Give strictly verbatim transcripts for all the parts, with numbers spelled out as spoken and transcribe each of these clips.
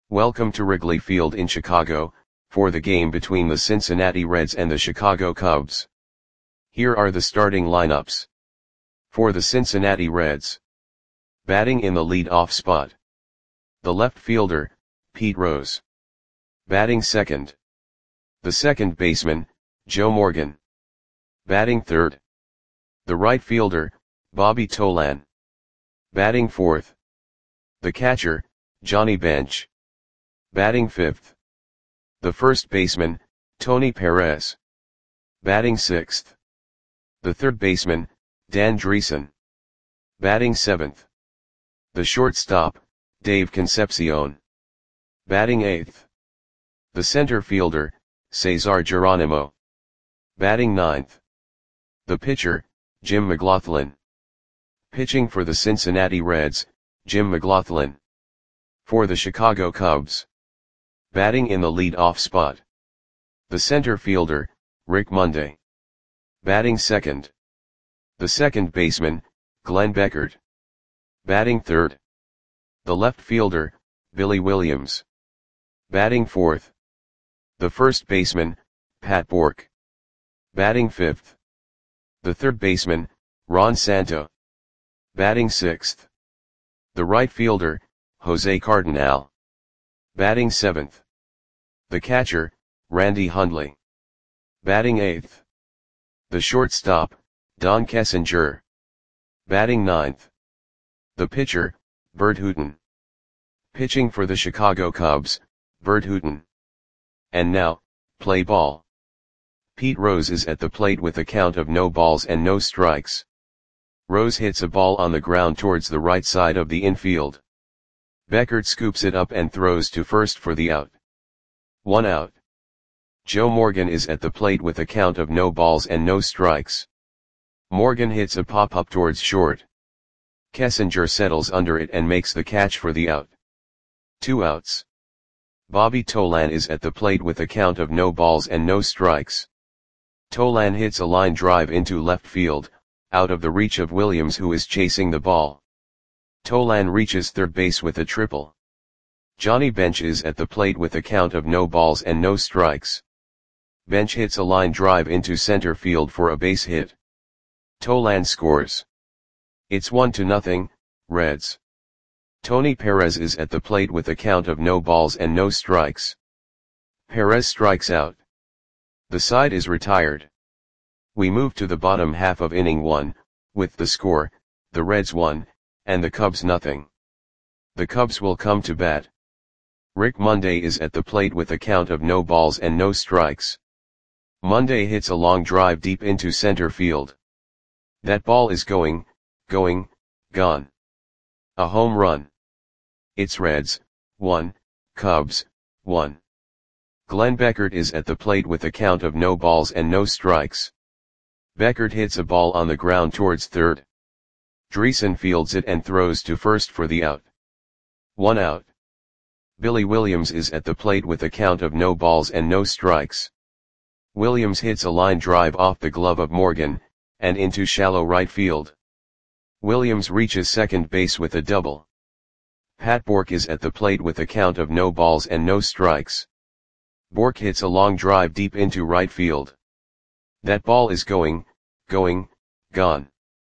Welcome to Wrigley Field in Chicago, for the game between the Cincinnati Reds and the Chicago Cubs. Here are the starting lineups. For the Cincinnati Reds. Batting in the lead-off spot. The left fielder, Pete Rose. Batting second. The second baseman, Joe Morgan. Batting third. The right fielder, Bobby Tolan. Batting fourth. The catcher, Johnny Bench. Batting fifth. The first baseman, Tony Perez. Batting sixth. The third baseman, Dan Dreesen. Batting seventh. The shortstop, Dave Concepcion. Batting eighth. The center fielder, Cesar Geronimo. Batting ninth. The pitcher, Jim McGlothlin. Pitching for the Cincinnati Reds, Jim McGlothlin. For the Chicago Cubs. Batting in the lead-off spot. The center fielder, Rick Monday. Batting second. The second baseman, Glenn Beckert. Batting third. The left fielder, Billy Williams. Batting fourth. The first baseman, Pat Bourque. Batting fifth. The third baseman, Ron Santo. Batting sixth. The right fielder, Jose Cardinal. Batting seventh. The catcher, Randy Hundley. Batting eighth. The shortstop, Don Kessinger. Batting ninth. The pitcher, Bert Hooton. Pitching for the Chicago Cubs, Bert Hooton. And now, play ball. Pete Rose is at the plate with a count of no balls and no strikes. Rose hits a ball on the ground towards the right side of the infield. Beckert scoops it up and throws to first for the out. One out. Joe Morgan is at the plate with a count of no balls and no strikes. Morgan hits a pop-up towards short. Kessinger settles under it and makes the catch for the out. Two outs. Bobby Tolan is at the plate with a count of no balls and no strikes. Tolan hits a line drive into left field, out of the reach of Williams, who is chasing the ball. Tolan reaches third base with a triple. Johnny Bench is at the plate with a count of no balls and no strikes. Bench hits a line drive into center field for a base hit. Tolan scores. It's one to nothing, Reds. Tony Perez is at the plate with a count of no balls and no strikes. Perez strikes out. The side is retired. We move to the bottom half of inning one, with the score, the Reds one, and the Cubs nothing. The Cubs will come to bat. Rick Monday is at the plate with a count of no balls and no strikes. Monday hits a long drive deep into center field. That ball is going, going, gone. A home run. It's Reds, one, Cubs, one. Glenn Beckert is at the plate with a count of no balls and no strikes. Beckert hits a ball on the ground towards third. Dreesen fields it and throws to first for the out. One out. Billy Williams is at the plate with a count of no balls and no strikes. Williams hits a line drive off the glove of Morgan, and into shallow right field. Williams reaches second base with a double. Pat Bourque is at the plate with a count of no balls and no strikes. Bourque hits a long drive deep into right field. That ball is going, going, gone.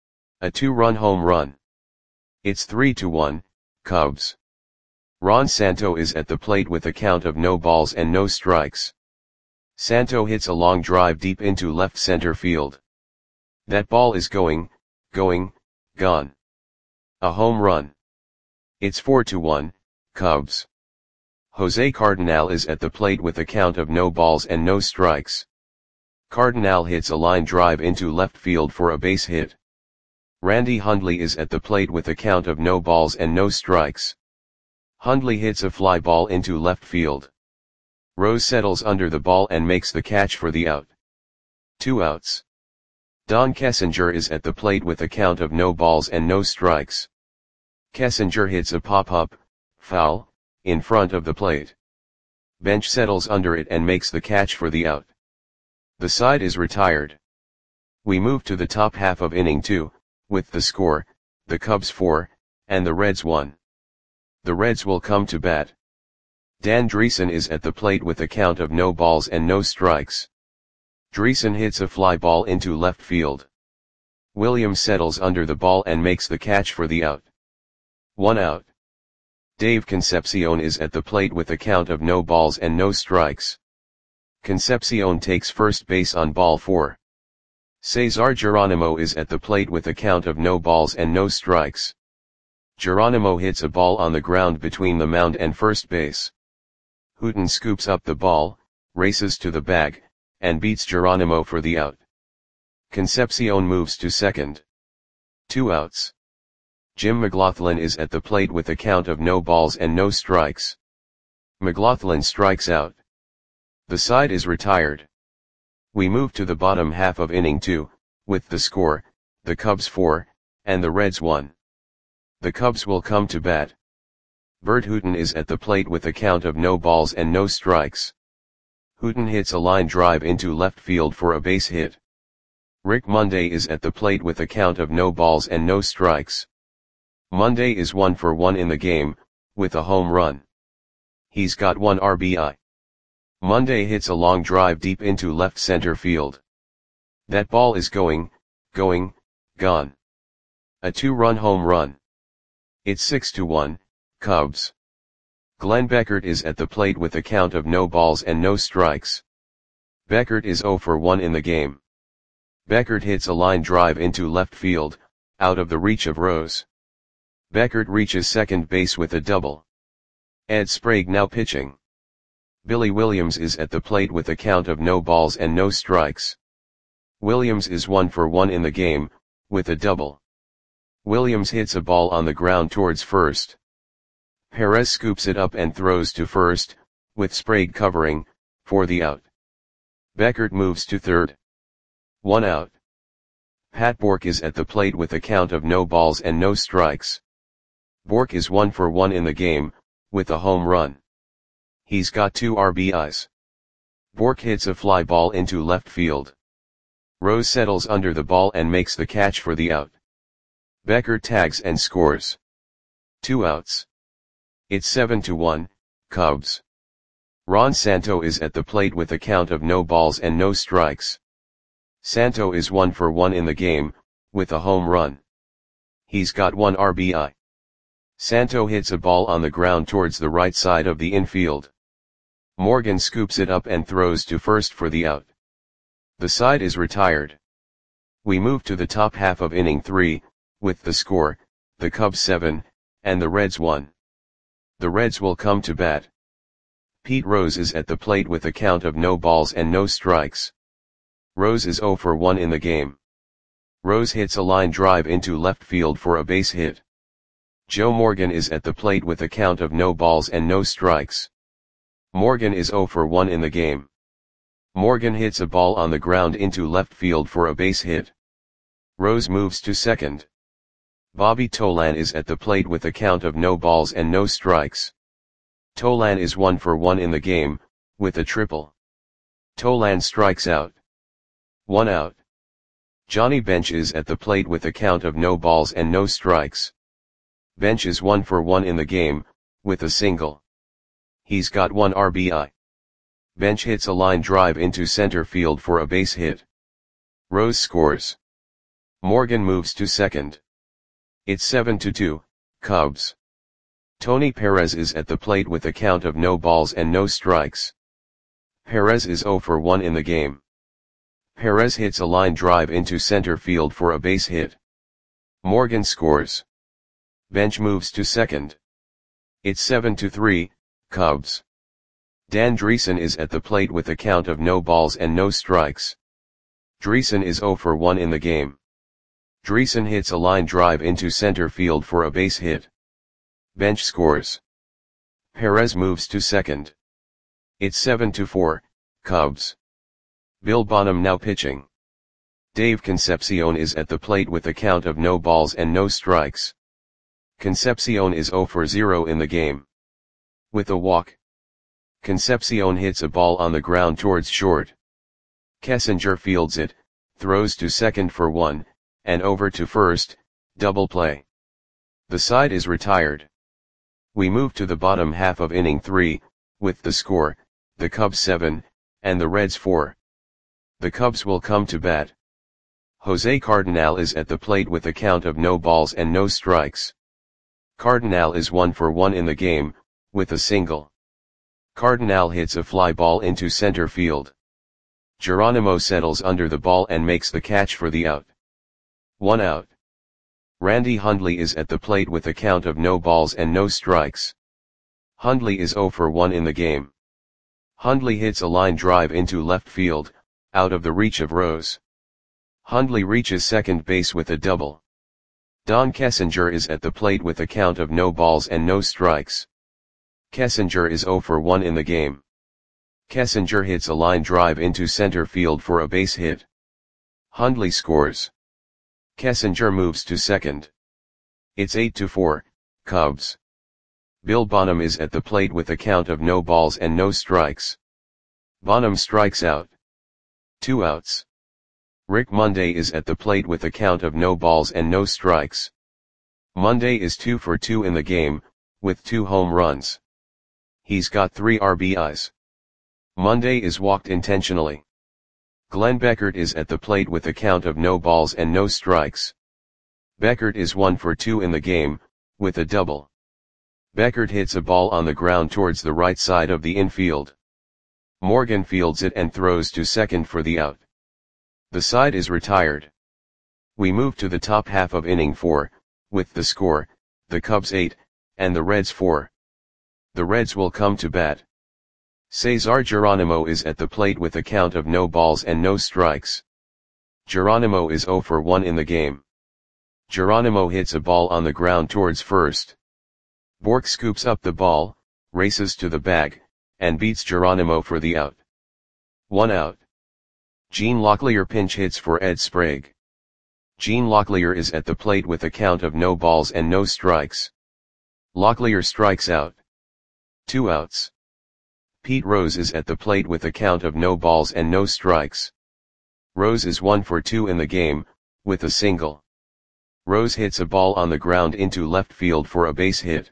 A two-run home run. It's three to one, Cubs. Ron Santo is at the plate with a count of no balls and no strikes. Santo hits a long drive deep into left center field. That ball is going, going, gone. A home run. It's four to one, Cubs. Jose Cardinal is at the plate with a count of no balls and no strikes. Cardinal hits a line drive into left field for a base hit. Randy Hundley is at the plate with a count of no balls and no strikes. Hundley hits a fly ball into left field. Rose settles under the ball and makes the catch for the out. Two outs. Don Kessinger is at the plate with a count of no balls and no strikes. Kessinger hits a pop-up, foul, in front of the plate. Bench settles under it and makes the catch for the out. The side is retired. We move to the top half of inning two, with the score, the Cubs four, and the Reds one. The Reds will come to bat. Dan Driessen is at the plate with a count of no balls and no strikes. Driessen hits a fly ball into left field. Williams settles under the ball and makes the catch for the out. One out. Dave Concepcion is at the plate with a count of no balls and no strikes. Concepcion takes first base on ball four. Cesar Geronimo is at the plate with a count of no balls and no strikes. Geronimo hits a ball on the ground between the mound and first base. Houghton scoops up the ball, races to the bag, and beats Geronimo for the out. Concepcion moves to second. Two outs. Jim McLaughlin is at the plate with a count of no balls and no strikes. McLaughlin strikes out. The side is retired. We move to the bottom half of inning two, with the score, the Cubs four, and the Reds one. The Cubs will come to bat. Bert Houghton is at the plate with a count of no balls and no strikes. Houghton hits a line drive into left field for a base hit. Rick Monday is at the plate with a count of no balls and no strikes. Monday is one for one in the game, with a home run. He's got one R B I. Monday hits a long drive deep into left center field. That ball is going, going, gone. A two-run home run. It's six to one, Cubs. Glenn Beckert is at the plate with a count of no balls and no strikes. Beckert is zero for one in the game. Beckert hits a line drive into left field, out of the reach of Rose. Beckert reaches second base with a double. Ed Sprague now pitching. Billy Williams is at the plate with a count of no balls and no strikes. Williams is one for one in the game, with a double. Williams hits a ball on the ground towards first. Perez scoops it up and throws to first, with Sprague covering, for the out. Beckert moves to third. One out. Pat Bork is at the plate with a count of no balls and no strikes. Bork is one for one in the game, with a home run. He's got two R B Is. Bork hits a fly ball into left field. Rose settles under the ball and makes the catch for the out. Beckert tags and scores. Two outs. It's seven to one, Cubs. Ron Santo is at the plate with a count of no balls and no strikes. Santo is one for one in the game, with a home run. He's got one R B I. Santo hits a ball on the ground towards the right side of the infield. Morgan scoops it up and throws to first for the out. The side is retired. We move to the top half of inning three, with the score, the Cubs seven, and the Reds one. The Reds will come to bat. Pete Rose is at the plate with a count of no balls and no strikes. Rose is zero for one in the game. Rose hits a line drive into left field for a base hit. Joe Morgan is at the plate with a count of no balls and no strikes. Morgan is zero for one in the game. Morgan hits a ball on the ground into left field for a base hit. Rose moves to second. Bobby Tolan is at the plate with a count of no balls and no strikes. Tolan is one for one in the game, with a triple. Tolan strikes out. One out. Johnny Bench is at the plate with a count of no balls and no strikes. Bench is one for one in the game, with a single. He's got one R B I. Bench hits a line drive into center field for a base hit. Rose scores. Morgan moves to second. It's seven to two, Cubs. Tony Perez is at the plate with a count of no balls and no strikes. Perez is zero for one in the game. Perez hits a line drive into center field for a base hit. Morgan scores. Bench moves to second. It's seven to three, Cubs. Dan Driessen is at the plate with a count of no balls and no strikes. Driessen is zero for one in the game. Driessen hits a line drive into center field for a base hit. Bench scores. Perez moves to second. It's seven to four, Cubs. Bill Bonham now pitching. Dave Concepcion is at the plate with a count of no balls and no strikes. Concepcion is zero for zero in the game. With a walk. Concepcion hits a ball on the ground towards short. Kessinger fields it, throws to second for one, and over to first, double play. The side is retired. We move to the bottom half of inning three, with the score, the Cubs seven, and the Reds four. The Cubs will come to bat. Jose Cardenal is at the plate with a count of no balls and no strikes. Cardenal is one for one in the game, with a single. Cardenal hits a fly ball into center field. Geronimo settles under the ball and makes the catch for the out. One out. Randy Hundley is at the plate with a count of no balls and no strikes. Hundley is zero for one in the game. Hundley hits a line drive into left field, out of the reach of Rose. Hundley reaches second base with a double. Don Kessinger is at the plate with a count of no balls and no strikes. Kessinger is zero for one in the game. Kessinger hits a line drive into center field for a base hit. Hundley scores. Kessinger moves to second. It's eight to four, Cubs. Bill Bonham is at the plate with a count of no balls and no strikes. Bonham strikes out. Two outs. Rick Monday is at the plate with a count of no balls and no strikes. Monday is two for two in the game, with two home runs. He's got three R B Is. Monday is walked intentionally. Glenn Beckert is at the plate with a count of no balls and no strikes. Beckert is one for two in the game, with a double. Beckert hits a ball on the ground towards the right side of the infield. Morgan fields it and throws to second for the out. The side is retired. We move to the top half of inning four, with the score, the Cubs eight, and the Reds four. The Reds will come to bat. Cesar Geronimo is at the plate with a count of no balls and no strikes. Geronimo is zero for one in the game. Geronimo hits a ball on the ground towards first. Bork scoops up the ball, races to the bag, and beats Geronimo for the out. One out. Gene Locklear pinch hits for Ed Sprague. Gene Locklear is at the plate with a count of no balls and no strikes. Locklear strikes out. Two outs. Pete Rose is at the plate with a count of no balls and no strikes. Rose is one for two in the game, with a single. Rose hits a ball on the ground into left field for a base hit.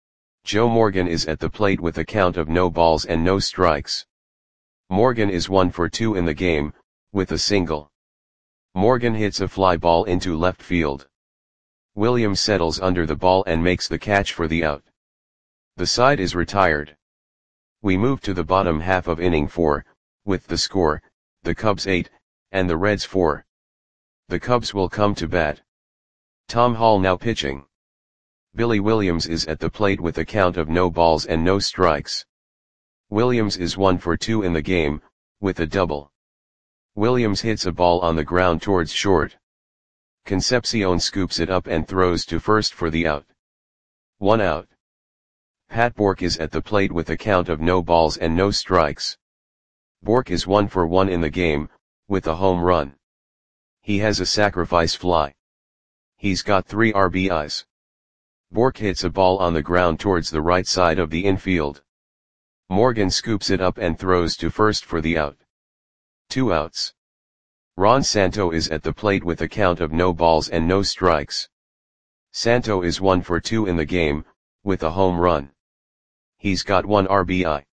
Joe Morgan is at the plate with a count of no balls and no strikes. Morgan is one for two in the game, with a single. Morgan hits a fly ball into left field. Williams settles under the ball and makes the catch for the out. The side is retired. We move to the bottom half of inning four, with the score, the Cubs eight, and the Reds four. The Cubs will come to bat. Tom Hall now pitching. Billy Williams is at the plate with a count of no balls and no strikes. Williams is one for two in the game, with a double. Williams hits a ball on the ground towards short. Concepcion scoops it up and throws to first for the out. One out. Pat Bork is at the plate with a count of no balls and no strikes. Bork is one for one in the game, with a home run. He has a sacrifice fly. He's got three R B Is. Bork hits a ball on the ground towards the right side of the infield. Morgan scoops it up and throws to first for the out. Two outs. Ron Santo is at the plate with a count of no balls and no strikes. Santo is one for two in the game, with a home run. He's got one R B I.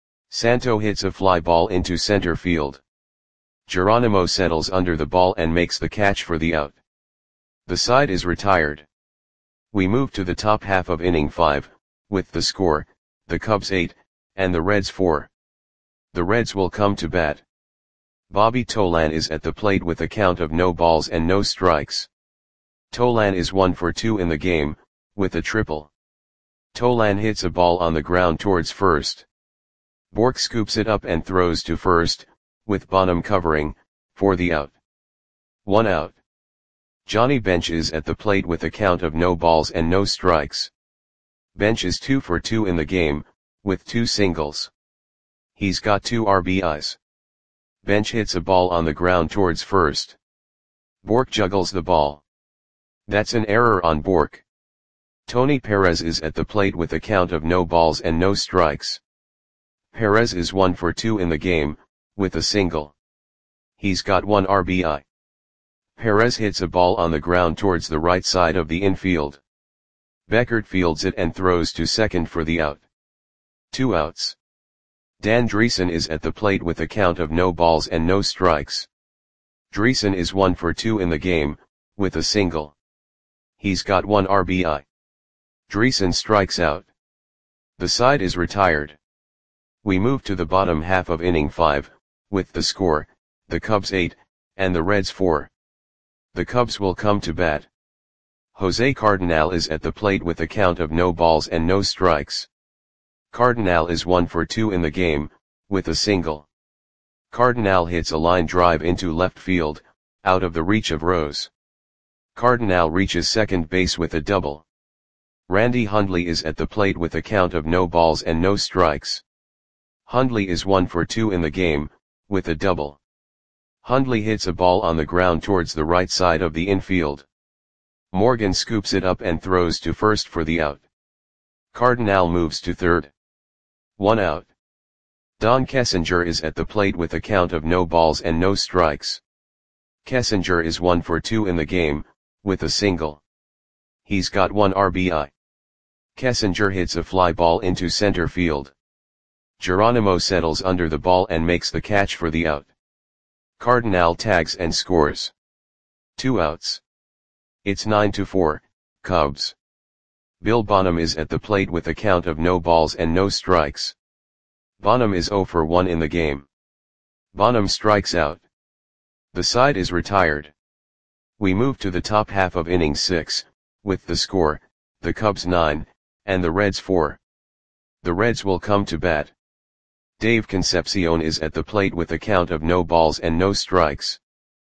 Santo hits a fly ball into center field. Geronimo settles under the ball and makes the catch for the out. The side is retired. We move to the top half of inning five, with the score, the Cubs eight, and the Reds four. The Reds will come to bat. Bobby Tolan is at the plate with a count of no balls and no strikes. Tolan is one for two in the game, with a triple. Tolan hits a ball on the ground towards first. Bork scoops it up and throws to first, with Bonham covering, for the out. One out. Johnny Bench is at the plate with a count of no balls and no strikes. Bench is two for two in the game, with two singles. He's got two R B Is. Bench hits a ball on the ground towards first. Bork juggles the ball. That's an error on Bork. Tony Perez is at the plate with a count of no balls and no strikes. Perez is one for two in the game, with a single. He's got one R B I. Perez hits a ball on the ground towards the right side of the infield. Beckert fields it and throws to second for the out. Two outs. Dan Driessen is at the plate with a count of no balls and no strikes. Driessen is one for two in the game, with a single. He's got one R B I. Driessen strikes out. The side is retired. We move to the bottom half of inning five, with the score, the Cubs eight, and the Reds four. The Cubs will come to bat. Jose Cardenal is at the plate with a count of no balls and no strikes. Cardenal is one for two in the game, with a single. Cardenal hits a line drive into left field, out of the reach of Rose. Cardenal reaches second base with a double. Randy Hundley is at the plate with a count of no balls and no strikes. Hundley is one for two in the game, with a double. Hundley hits a ball on the ground towards the right side of the infield. Morgan scoops it up and throws to first for the out. Cardenal moves to third. One out. Don Kessinger is at the plate with a count of no balls and no strikes. Kessinger is one for two in the game, with a single. He's got one R B I. Kessinger hits a fly ball into center field. Geronimo settles under the ball and makes the catch for the out. Cardenal tags and scores. Two outs. It's nine to four, Cubs. Bill Bonham is at the plate with a count of no balls and no strikes. Bonham is zero for one in the game. Bonham strikes out. The side is retired. We move to the top half of inning six, with the score, the Cubs nine, and the Reds four. The Reds will come to bat. Dave Concepcion is at the plate with a count of no balls and no strikes.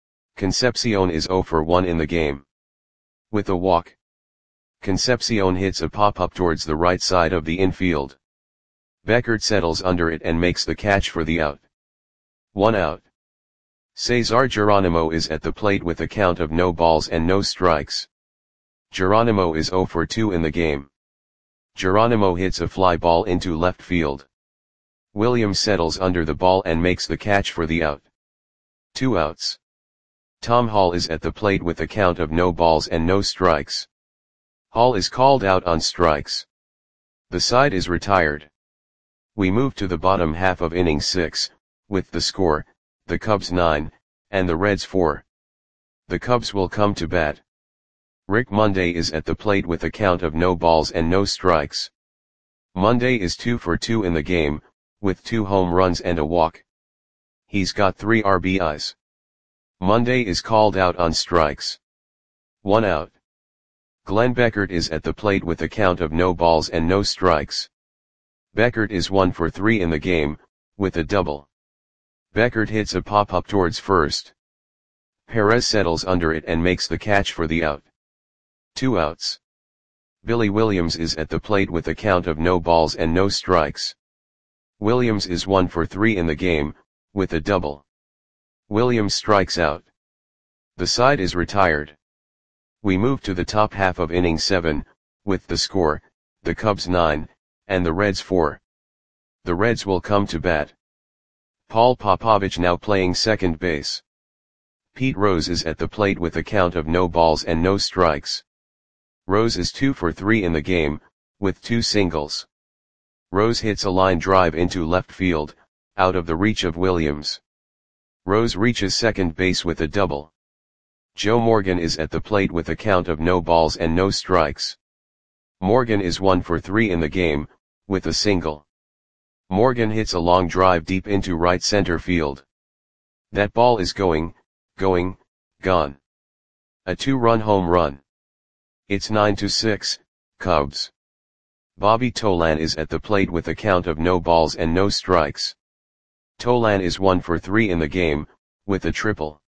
Concepcion is zero for one in the game. With a walk. Concepcion hits a pop-up towards the right side of the infield. Beckert settles under it and makes the catch for the out. One out. Cesar Geronimo is at the plate with a count of no balls and no strikes. Geronimo is zero for two in the game. Geronimo hits a fly ball into left field. Williams settles under the ball and makes the catch for the out. Two outs. Tom Hall is at the plate with a count of no balls and no strikes. Hall is called out on strikes. The side is retired. We move to the bottom half of inning six, with the score, the Cubs nine, and the Reds four. The Cubs will come to bat. Rick Monday is at the plate with a count of no balls and no strikes. Monday is two for two in the game, with two home runs and a walk. He's got three R B Is. Monday is called out on strikes. One out. Glenn Beckert is at the plate with a count of no balls and no strikes. Beckert is one for three in the game, with a double. Beckert hits a pop-up towards first. Perez settles under it and makes the catch for the out. Two outs. Billy Williams is at the plate with a count of no balls and no strikes. Williams is one for three in the game, with a double. Williams strikes out. The side is retired. We move to the top half of inning seven, with the score, the Cubs nine, and the Reds four. The Reds will come to bat. Paul Popovich now playing second base. Pete Rose is at the plate with a count of no balls and no strikes. Rose is two for three in the game, with two singles. Rose hits a line drive into left field, out of the reach of Williams. Rose reaches second base with a double. Joe Morgan is at the plate with a count of no balls and no strikes. Morgan is one for three in the game, with a single. Morgan hits a long drive deep into right center field. That ball is going, going, gone. A two-run home run. It's nine to six, Cubs. Bobby Tolan is at the plate with a count of no balls and no strikes. Tolan is one for three in the game, with a triple.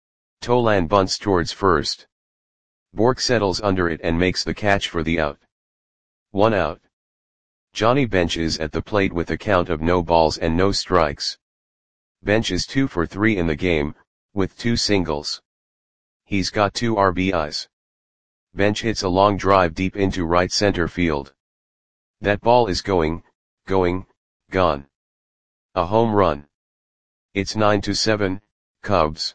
Tolan bunts towards first. Bork settles under it and makes the catch for the out. One out. Johnny Bench is at the plate with a count of no balls and no strikes. Bench is two for three in the game, with two singles. He's got two R B Is. Bench hits a long drive deep into right center field. That ball is going, going, gone. A home run. It's nine to seven, Cubs.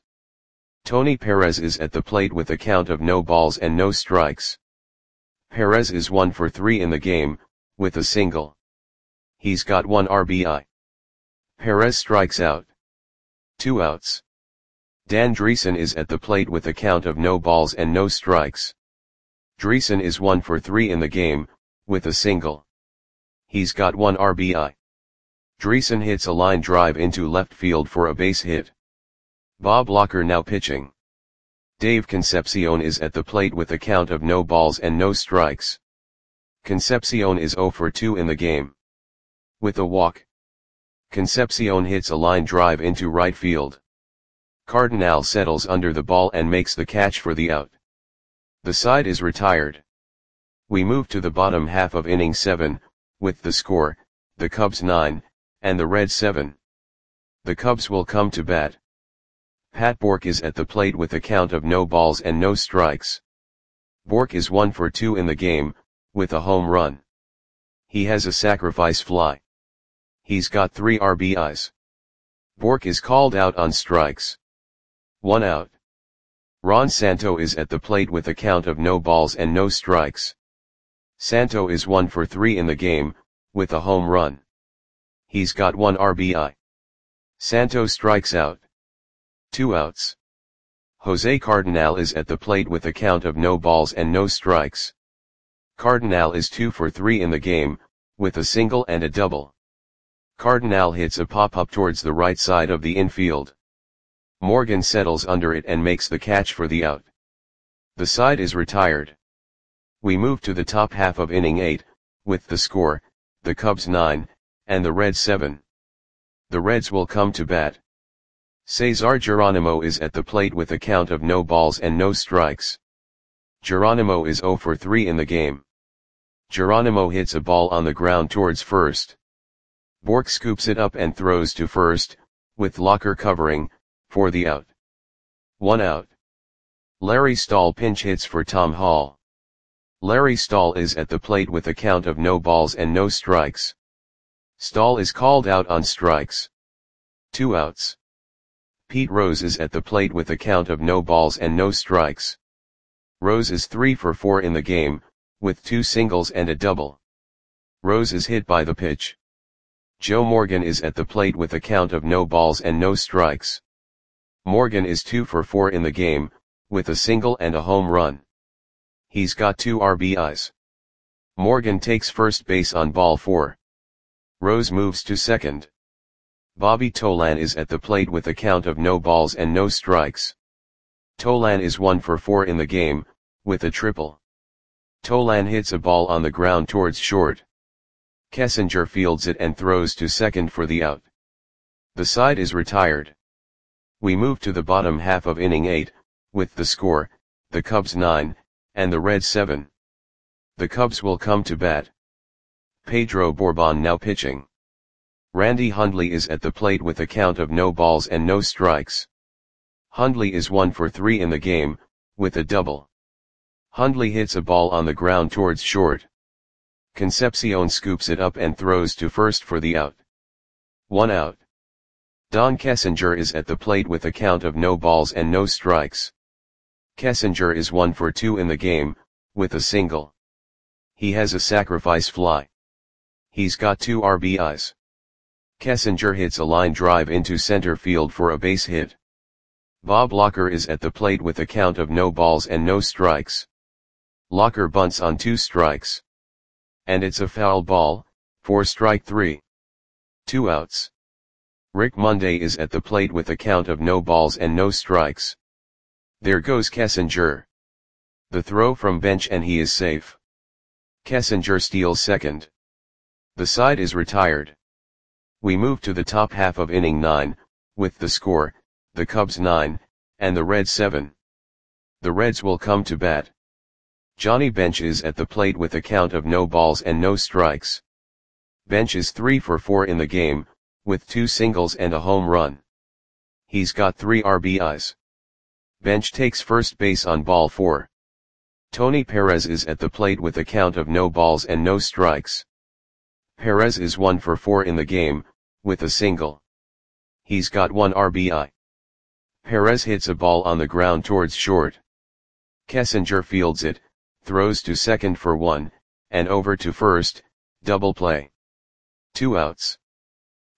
Tony Perez is at the plate with a count of no balls and no strikes. Perez is one for three in the game, with a single. He's got one R B I. Perez strikes out. Two outs. Dan Driessen is at the plate with a count of no balls and no strikes. Driessen is one for three in the game, with a single. He's got one R B I. Driessen hits a line drive into left field for a base hit. Bob Locker now pitching. Dave Concepcion is at the plate with a count of no balls and no strikes. Concepcion is zero for two in the game. With a walk. Concepcion hits a line drive into right field. Cardinal settles under the ball and makes the catch for the out. The side is retired. We move to the bottom half of inning seven, with the score, the Cubs nine, and the Reds seven. The Cubs will come to bat. Pat Bourque is at the plate with a count of no balls and no strikes. Bourque is one for two in the game, with a home run. He has a sacrifice fly. He's got three R B Is. Bourque is called out on strikes. One out. Ron Santo is at the plate with a count of no balls and no strikes. Santo is one for three in the game, with a home run. He's got one R B I. Santo strikes out. Two outs. Jose Cardinal is at the plate with a count of no balls and no strikes. Cardinal is two for three in the game, with a single and a double. Cardinal hits a pop-up towards the right side of the infield. Morgan settles under it and makes the catch for the out. The side is retired. We move to the top half of inning eight, with the score, the Cubs nine, and the Reds seven. The Reds will come to bat. Cesar Geronimo is at the plate with a count of no balls and no strikes. Geronimo is zero for three in the game. Geronimo hits a ball on the ground towards first. Bourque scoops it up and throws to first, with Locker covering, for the out. One out. Larry Stahl pinch hits for Tom Hall. Larry Stahl is at the plate with a count of no balls and no strikes. Stahl is called out on strikes. Two outs. Pete Rose is at the plate with a count of no balls and no strikes. Rose is three for four in the game, with two singles and a double. Rose is hit by the pitch. Joe Morgan is at the plate with a count of no balls and no strikes. Morgan is two for four in the game, with a single and a home run. He's got two R B Is. Morgan takes first base on ball four. Rose moves to second. Bobby Tolan is at the plate with a count of no balls and no strikes. Tolan is one for four in the game, with a triple. Tolan hits a ball on the ground towards short. Kessinger fields it and throws to second for the out. The side is retired. We move to the bottom half of inning eight, with the score, the Cubs nine, and the Reds seven. The Cubs will come to bat. Pedro Bourbon now pitching. Randy Hundley is at the plate with a count of no balls and no strikes. Hundley is one for three in the game, with a double. Hundley hits a ball on the ground towards short. Concepcion scoops it up and throws to first for the out. One out. Don Kessinger is at the plate with a count of no balls and no strikes. Kessinger is one for two in the game, with a single. He has a sacrifice fly. He's got two R B Is. Kessinger hits a line drive into center field for a base hit. Bob Locker is at the plate with a count of no balls and no strikes. Locker bunts on two strikes. And it's a foul ball, for strike three. Two outs. Rick Monday is at the plate with a count of no balls and no strikes. There goes Kessinger. The throw from bench and he is safe. Kessinger steals second. The side is retired. We move to the top half of inning nine, with the score, the Cubs nine, and the Reds seven. The Reds will come to bat. Johnny Bench is at the plate with a count of no balls and no strikes. Bench is three for four in the game, with two singles and a home run. He's got three R B Is. Bench takes first base on ball four. Tony Perez is at the plate with a count of no balls and no strikes. Perez is one for four in the game, with a single. He's got one R B I. Perez hits a ball on the ground towards short. Kessinger fields it, throws to second for one, and over to first, double play. Two outs.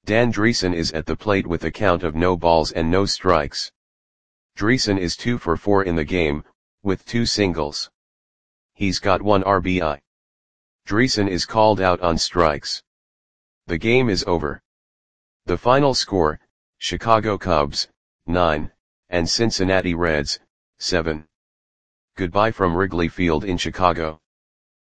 Dan Driessen is at the plate with a count of no balls and no strikes. Driessen is two for four in the game, with two singles. He's got one R B I. Driessen is called out on strikes. The game is over. The final score, Chicago Cubs, nine, and Cincinnati Reds, seven. Goodbye from Wrigley Field in Chicago.